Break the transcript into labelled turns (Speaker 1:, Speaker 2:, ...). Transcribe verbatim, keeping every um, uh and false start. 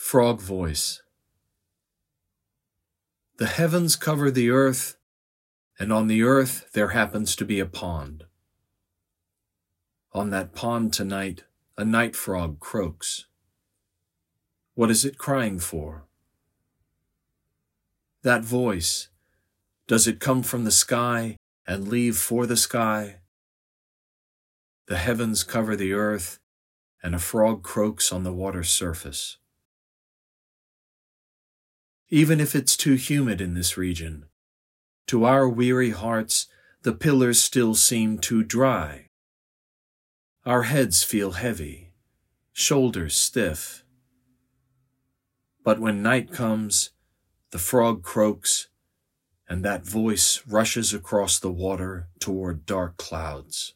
Speaker 1: Frog Voice. The heavens cover the earth, and on the earth there happens to be a pond. On that pond tonight, a night frog croaks. What is it crying for? That voice, does it come from the sky and leave for the sky? The heavens cover the earth, and a frog croaks on the water's surface. Even if it's too humid in this region, to our weary hearts the pillars still seem too dry. Our heads feel heavy, shoulders stiff. But when night comes, the frog croaks, and that voice rushes across the water toward dark clouds.